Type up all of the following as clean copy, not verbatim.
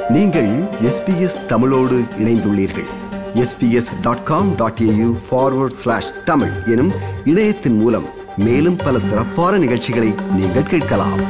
நீங்கள் SBS தமிழோடு இணைந்துள்ளீர்கள். sbs.com.au/tamil எனும் இணையத்தின் மூலம் மேலும் பல சிறப்பான நிகழ்ச்சிகளை நீங்கள் கேட்கலாம்.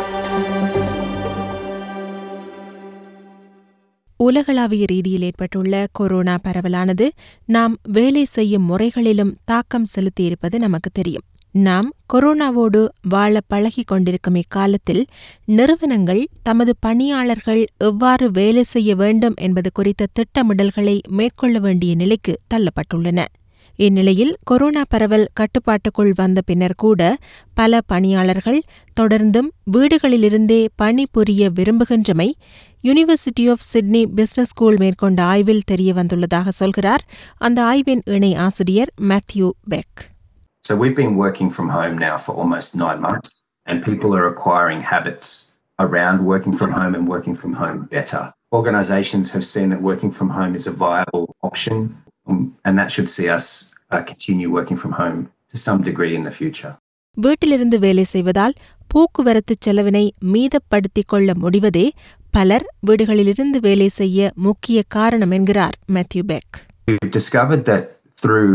உலகளாவிய ரீதியில் ஏற்பட்டுள்ள கொரோனா பரவலானது நாம் வேலை செய்யும் முறைகளிலும் தாக்கம் செலுத்தியிருப்பது நமக்கு தெரியும். நாம் கொரோனாவோடு வாழ பழகிக் கொண்டிருக்கும் இக்காலத்தில் நிறுவனங்கள் தமது பணியாளர்கள் எவ்வாறு வேலை செய்ய வேண்டும் என்பது குறித்த திட்டமிடல்களை மேற்கொள்ள வேண்டிய நிலைக்கு தள்ளப்பட்டுள்ளன. இந்நிலையில் கொரோனா பரவல் கட்டுப்பாட்டுக்குள் வந்த பின்னர் கூட பல பணியாளர்கள் தொடர்ந்தும் வீடுகளிலிருந்தே பணிபுரிய விரும்புகின்றமை university of Sydney business school மேற்கொண்ட ஆய்வில் தெரியவந்துள்ளதாக சொல்கிறார் அந்த ஆய்வின் இணை ஆசிரியர் Matthew Peck. So we've been working from home now for almost 9 months, and people are acquiring habits around working from home and working from home better. Organisations have seen that working from home is a viable option, and that should see us continue working from home to some degree in the future. வீட்டிலிருந்து வேலை செய்வதால் போக்குவரத்து செலவினை மீதப்படுத்திக் கொள்ள முடிவதே பலர் வீடுகளிலிருந்து வேலை செய்ய முக்கிய காரணம் என்கிறார் Matthew Peck. We've discovered that through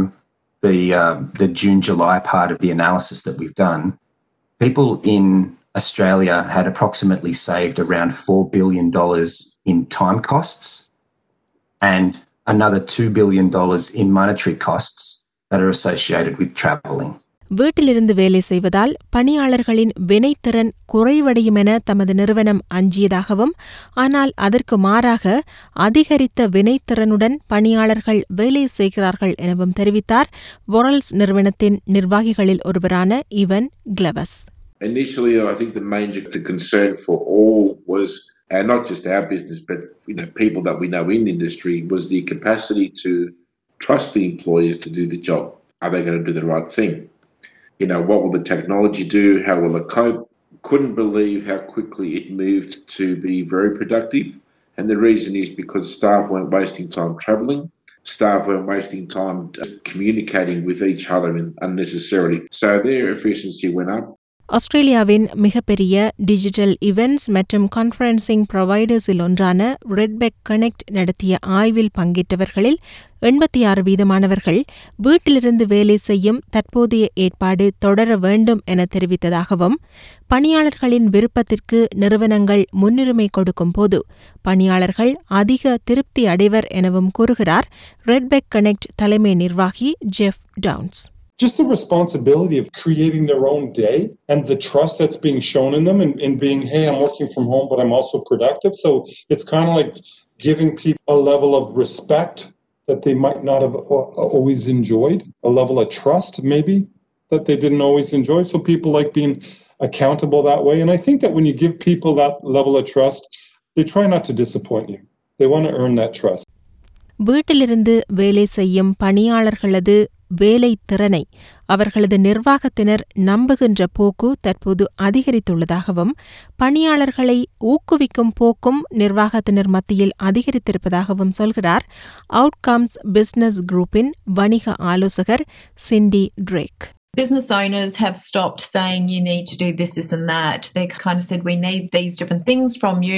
the June-July part of the analysis that we've done, people in Australia had approximately saved around $4 billion in time costs and another $2 billion in monetary costs that are associated with travelling. வீட்டிலிருந்து வேலை செய்வதால் பணியாளர்களின் வினைத்திறன் குறைவடையும் என தமது நிறுவனம் அஞ்சியதாகவும், ஆனால் அதற்கு மாறாக அதிகரித்த வினைத்திறனுடன் பணியாளர்கள் வேலை செய்கிறார்கள் எனவும் தெரிவித்தார் வொரல்ஸ் நிறுவனத்தின் நிர்வாகிகளில் ஒருவரான Evan Clowes. Initially, I think the major concern for all was, and not just our business, but people that we know in the industry, was the capacity to trust the employers to do the job. Are they going to do the right thing? What will the technology do? How will it cope? Couldn't believe how quickly it moved to be very productive. And the reason is because staff weren't wasting time travelling. Staff weren't wasting time communicating with each other unnecessarily. So their efficiency went up. ஆஸ்திரேலியாவின் மிகப்பெரிய digital events மற்றும் conferencing ப்ரொவைடர்ஸில் ஒன்றான Redback connect நடத்திய ஆய்வில் பங்கேற்றவர்களில் 86% வீட்டிலிருந்து வேலை செய்யும் தற்போதைய ஏற்பாடு தொடர வேண்டும் என தெரிவித்ததாகவும், பணியாளர்களின் விருப்பத்திற்கு நிறுவனங்கள் முன்னுரிமை கொடுக்கும் போது பணியாளர்கள் அதிக திருப்தி அடைவர் எனவும் கூறுகிறார் ரெட்பெக் கனெக்ட் தலைமை நிர்வாகி Jeff Downs. Just the responsibility of creating their own day and the trust that's being shown in them and being, hey, I'm working from home, but I'm also productive. So it's kind of like giving people a level of respect that they might not have always enjoyed, a level of trust maybe that they didn't always enjoy. So people like being accountable that way. And I think that when you give people that level of trust, they try not to disappoint you. They want to earn that trust. வீட்டிலிருந்து வேலை செய்யும் பணியாளர்களது வேலை திறனை அவர்களது நிர்வாகத்தினர் நம்புகின்ற போக்கு தற்போது அதிகரித்துள்ளதாகவும், பணியாளர்களை ஊக்குவிக்கும் போக்கும் நிர்வாகத்தினர் மத்தியில் அதிகரித்திருப்பதாகவும் சொல்கிறார் அவுட்கம்ஸ் பிசினஸ் குரூப்பின் வணிக ஆலோசகர் Cindy Drake. Business owners have stopped saying you need to do this and that. They kind of said we need these different things from you.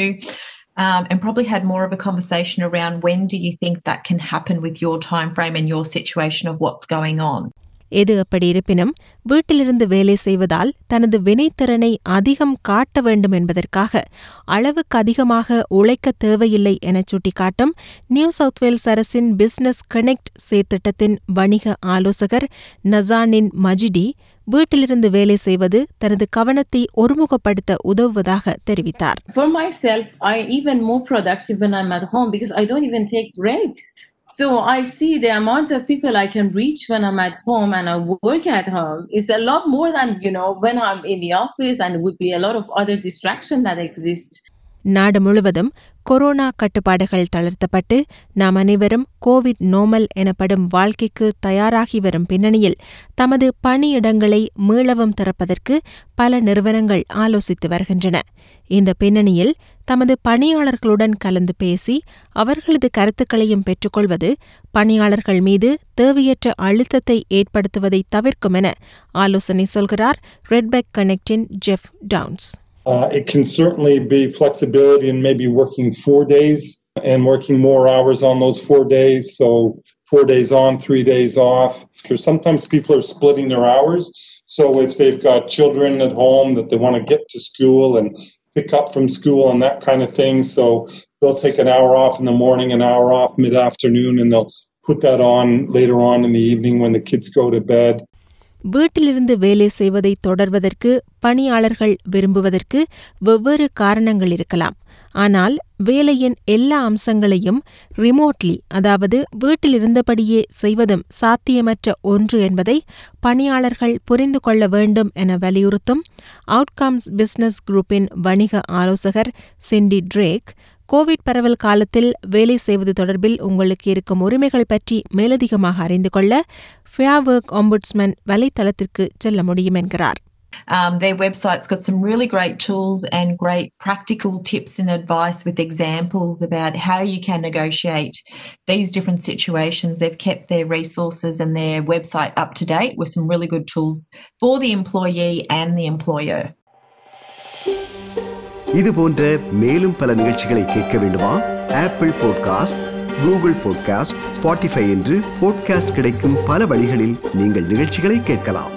And probably had more of a conversation around when do you think that can happen with your time frame and your situation of what's going on. எது அப்படி இருப்பினும் வீட்டிலிருந்து வேலை செய்வதால் தனது வினைத்திறனை அதிகம் காட்ட வேண்டும் என்பதற்காக அளவுக்கு அதிகமாக உழைக்க தேவையில்லை என சுட்டிக்காட்டும் நியூ சவுத் வேல்ஸ் அரசின் பிசினஸ் கனெக்ட் செயற்திட்டத்தின் வணிக ஆலோசகர் நசானின் மஜிடி வீட்டிலிருந்து வேலை செய்வது தனது கவனத்தை ஒருமுகப்படுத்த உதவுவதாக தெரிவித்தார். For myself, I'm even more productive when I'm at home because I don't even take breaks. So I see the amount of people I can reach when I'm at home and I work at home is a lot more than, when I'm in the office, and it would be a lot of other distractions that exist. நாடு முழுவதும் corona கட்டுப்பாடுகள் தளர்த்தப்பட்டு நாம் அனைவரும் Covid normal எனப்படும் வாழ்க்கைக்கு தயாராகி வரும் பின்னணியில் தமது பணியிடங்களை மீளவும் திறப்பதற்கு பல நிறுவனங்கள் ஆலோசித்து வருகின்றன. இந்த பின்னணியில் தமது பணியாளர்களுடன் கலந்து பேசி அவர்களது கருத்துக்களையும் பெற்றுக்கொள்வது பணியாளர்கள் மீது தேவையற்ற அழுத்தத்தை ஏற்படுத்துவதை தவிர்க்கும் என ஆலோசனை சொல்கிறார் ரெட்பெக் கனெக்டின் Jeff Downs. It can certainly be flexibility in maybe working 4 days and working more hours on those 4 days. So 4 days on, 3 days off. Because sometimes people are splitting their hours. So if they've got children at home that they want to get to school and pick up from school and that kind of thing, so they'll take an hour off in the morning, an hour off mid-afternoon, and they'll put that on later on in the evening when the kids go to bed. வீட்டிலிருந்து வேலை செய்வதை தொடர்வதற்கு பணியாளர்கள் விரும்புவதற்கு வெவ்வேறு காரணங்கள் இருக்கலாம். ஆனால் வேலையின் எல்லா அம்சங்களையும் ரிமோட்லி, அதாவது வீட்டிலிருந்தபடியே செய்வதும் சாத்தியமற்ற ஒன்று என்பதை பணியாளர்கள் புரிந்து கொள்ள வேண்டும் என வலியுறுத்தும் அவுட்கம்ஸ் பிசினஸ் குரூப்பின் வணிக ஆலோசகர் சிண்டி ட்ரேக், கோவிட் பரவல் காலத்தில் வேலை செய்வது தொடர்பில் உங்களுக்கு இருக்கும் உரிமைகள் பற்றி மேலதிகமாக அறிந்து கொள்ள ஃபேர் ஒர்க் ஆம்புட்ஸ்மன் வலைத்தளத்திற்கு செல்ல முடியும் என்கிறார். Their website's got some really great tools and great practical tips and advice with examples about how you can negotiate these different situations. They've kept their resources and their website up to date with some really good tools for the employee and the employer. இது போன்ற மேலும் பல நிகழ்ச்சிகளை கேட்க வேண்டுமா? Apple podcast, Google podcast, Spotify என்று podcast கிடைக்கும் பல வழிகளில் நீங்கள் நிகழ்ச்சிகளை கேட்கலாம்.